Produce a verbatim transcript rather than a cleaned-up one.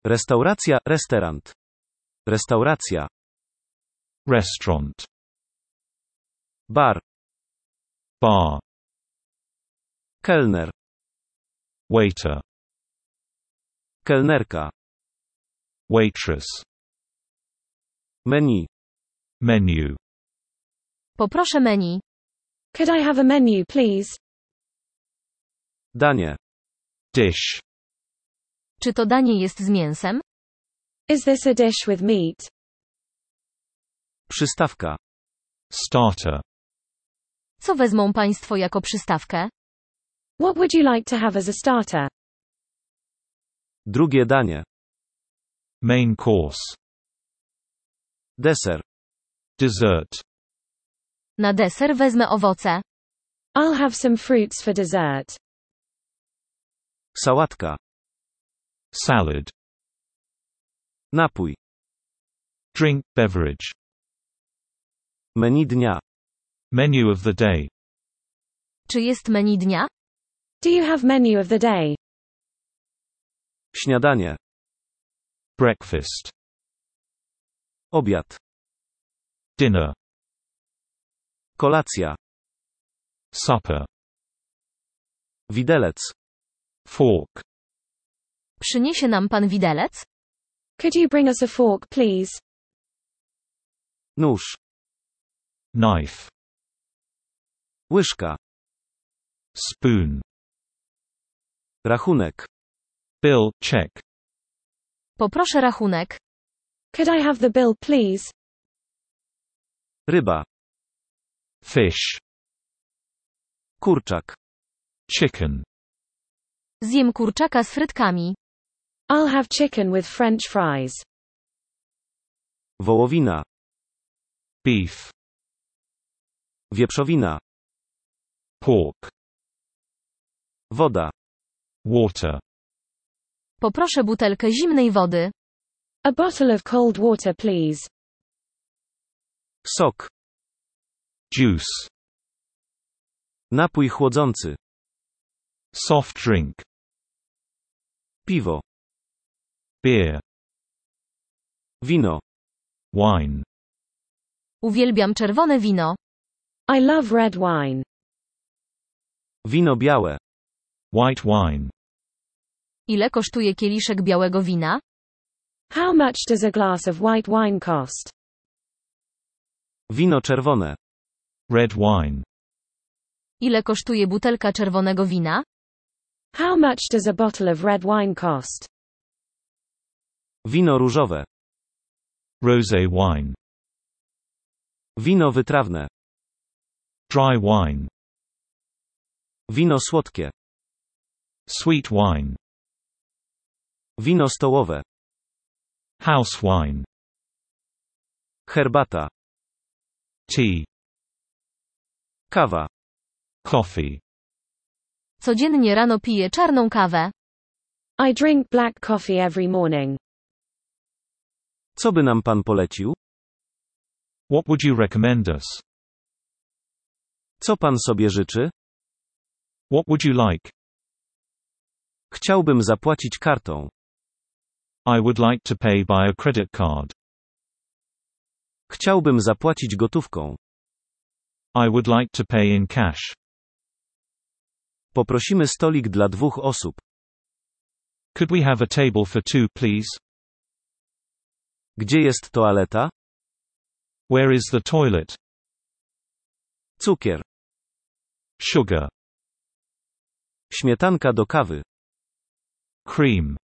Restauracja, restaurant. Restauracja. Restaurant. Bar. Bar. Kelner. Waiter. Kelnerka. Waitress. Menu. Menu. Poproszę menu. Could I have a menu, please? Danie. Dish. Czy to danie jest z mięsem? Is this a dish with meat? Przystawka. Starter. Co wezmą Państwo jako przystawkę? What would you like to have as a starter? Drugie danie. Main course. Deser. Dessert. Na deser wezmę owoce. I'll have some fruits for dessert. Sałatka. Salad. Napój. Drink, beverage. Menu dnia. Menu of the day. Czy jest menu dnia? Do you have menu of the day? Śniadanie. Breakfast. Obiad. Dinner. Kolacja. Supper. Widelec. Fork. Przyniesie nam Pan widelec? Could you bring us a fork, please? Nóż. Knife. Łyżka. Spoon. Rachunek. Bill, check. Poproszę rachunek. Could I have the bill, please? Ryba. Fish. Kurczak. Chicken. Zjem kurczaka z frytkami. I'll have chicken with French fries. Wołowina. Beef. Wieprzowina. Pork. Woda. Water. Poproszę butelkę zimnej wody. A bottle of cold water, please. Sok. Juice. Napój chłodzący. Soft drink. Piwo. Beer. Wino. Wine. Uwielbiam czerwone wino. I love red wine. Wino białe. White wine. Ile kosztuje kieliszek białego wina? How much does a glass of white wine cost? Wino czerwone. Red wine. Ile kosztuje butelka czerwonego wina? How much does a bottle of red wine cost? Wino różowe. Rosé wine. Wino wytrawne. Dry wine. Wino słodkie. Sweet wine. Wino stołowe. House wine. Herbata. Tea. Kawa. Coffee. Codziennie rano piję czarną kawę. I drink black coffee every morning. Co by nam pan polecił? What would you recommend us? Co pan sobie życzy? What would you like? Chciałbym zapłacić kartą. I would like to pay by a credit card. Chciałbym zapłacić gotówką. I would like to pay in cash. Poprosimy stolik dla dwóch osób. Could we have a table for two, please? Gdzie jest toaleta? Where is the toilet? Cukier. Sugar. Śmietanka do kawy. Cream.